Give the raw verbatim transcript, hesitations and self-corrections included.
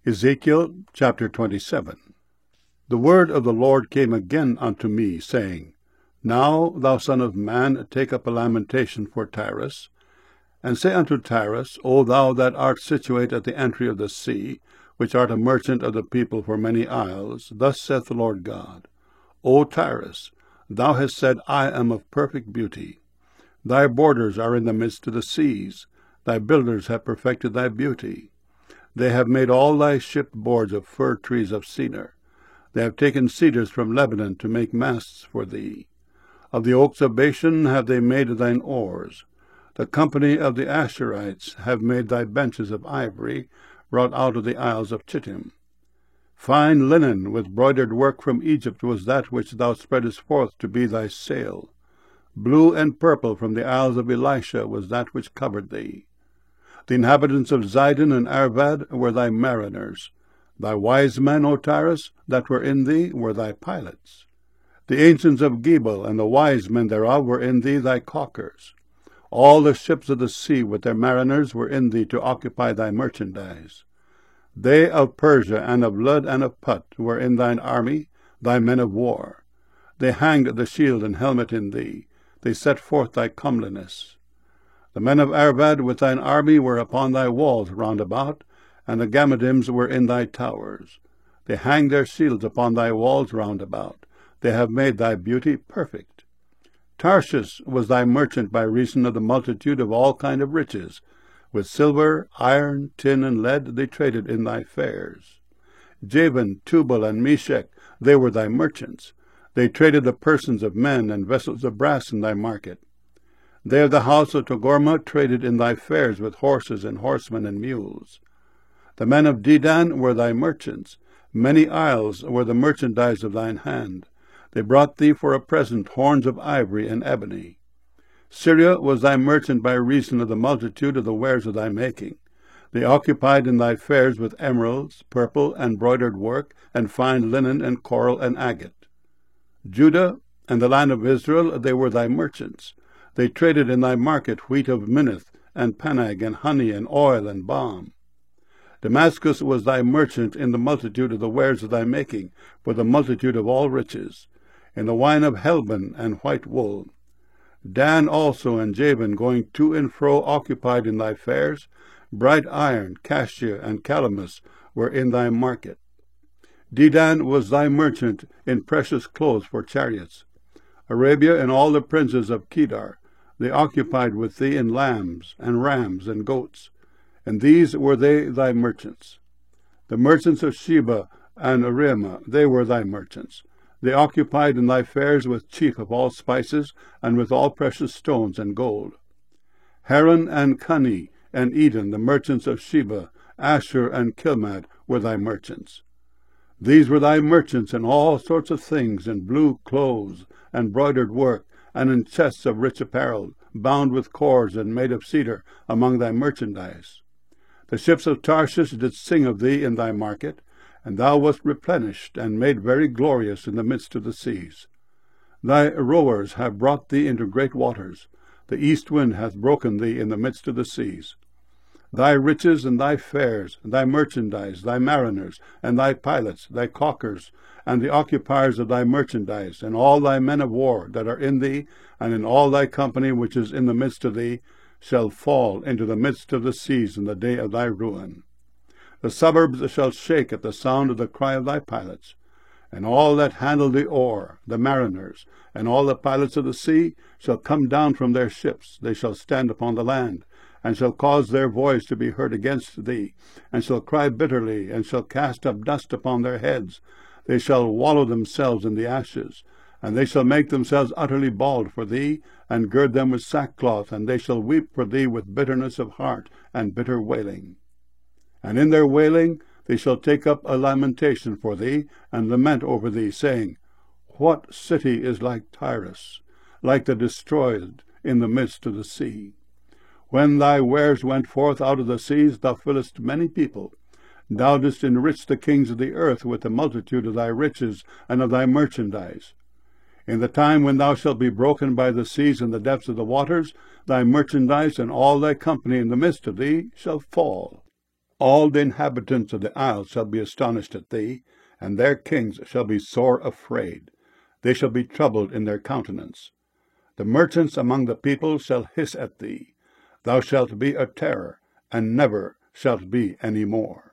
Ezekiel chapter twenty-seven. The word of the Lord came again unto me, saying, Now, thou son of man, take up a lamentation for Tyrus, and say unto Tyrus, O thou that art situate at the entry of the sea, which art a merchant of the people for many isles, thus saith the Lord God, O Tyrus, thou hast said, I am of perfect beauty. Thy borders are in the midst of the seas. Thy builders have perfected thy beauty. They have made all thy ship boards of fir trees of cedar. They have taken cedars from Lebanon to make masts for thee. Of the oaks of Bashan have they made thine oars. The company of the Asherites have made thy benches of ivory, brought out of the isles of Chittim. Fine linen with broidered work from Egypt was that which thou spreadest forth to be thy sail. Blue and purple from the isles of Elisha was that which covered thee. The inhabitants of Zidon and Arvad were thy mariners. Thy wise men, O Tyrus, that were in thee, were thy pilots. The ancients of Gebal and the wise men thereof were in thee thy caulkers. All the ships of the sea with their mariners were in thee to occupy thy merchandise. They of Persia and of Lud and of Put were in thine army, thy men of war. They hanged the shield and helmet in thee. They set forth thy comeliness. The men of Arvad with thine army were upon thy walls round about, and the Gammadims were in thy towers. They hang their shields upon thy walls round about. They have made thy beauty perfect. Tarshish was thy merchant by reason of the multitude of all kind of riches. With silver, iron, tin, and lead they traded in thy fairs. Javan, Tubal, and Meshech, they were thy merchants. They traded the persons of men and vessels of brass in thy market. They of the house of Togarmah traded in thy fairs with horses and horsemen and mules. The men of Dedan were thy merchants. Many isles were the merchandise of thine hand. They brought thee for a present horns of ivory and ebony. Syria was thy merchant by reason of the multitude of the wares of thy making. They occupied in thy fairs with emeralds, purple, and broidered work, and fine linen, and coral, and agate. Judah and the land of Israel, they were thy merchants. They traded in thy market wheat of Minnith, and Panag, and honey, and oil, and balm. Damascus was thy merchant in the multitude of the wares of thy making, for the multitude of all riches, in the wine of Helbon and white wool. Dan also and Javan, going to and fro, occupied in thy fairs. Bright iron, cassia, and calamus were in thy market. Dedan was thy merchant in precious clothes for chariots. Arabia and all the princes of Kedar, they occupied with thee in lambs, and rams, and goats, and these were they thy merchants. The merchants of Sheba and Arima, they were thy merchants. They occupied in thy fairs with chief of all spices, and with all precious stones and gold. Haran and Cuni and Eden, the merchants of Sheba, Asher and Kilmad, were thy merchants. These were thy merchants in all sorts of things, in blue clothes, and broidered work, and in chests of rich apparel, bound with cords and made of cedar, among thy merchandise. The ships of Tarshish did sing of thee in thy market, and thou wast replenished, and made very glorious in the midst of the seas. Thy rowers have brought thee into great waters. The east wind hath broken thee in the midst of the seas. Thy riches and thy fairs, thy merchandise, thy mariners, and thy pilots, thy caulkers, and the occupiers of thy merchandise, and all thy men of war that are in thee, and in all thy company which is in the midst of thee, shall fall into the midst of the seas in the day of thy ruin. The suburbs shall shake at the sound of the cry of thy pilots, and all that handle the oar, the mariners, and all the pilots of the sea, shall come down from their ships. They shall stand upon the land, and shall cause their voice to be heard against thee, and shall cry bitterly, and shall cast up dust upon their heads. They shall wallow themselves in the ashes, and they shall make themselves utterly bald for thee, and gird them with sackcloth, and they shall weep for thee with bitterness of heart and bitter wailing. And in their wailing they shall take up a lamentation for thee, and lament over thee, saying, What city is like Tyrus, like the destroyed in the midst of the sea? When thy wares went forth out of the seas, thou fillest many people. Thou didst enrich the kings of the earth with the multitude of thy riches and of thy merchandise. In the time when thou shalt be broken by the seas and the depths of the waters, thy merchandise and all thy company in the midst of thee shall fall. All the inhabitants of the isles shall be astonished at thee, and their kings shall be sore afraid. They shall be troubled in their countenance. The merchants among the people shall hiss at thee. Thou shalt be a terror, and never shalt be any more.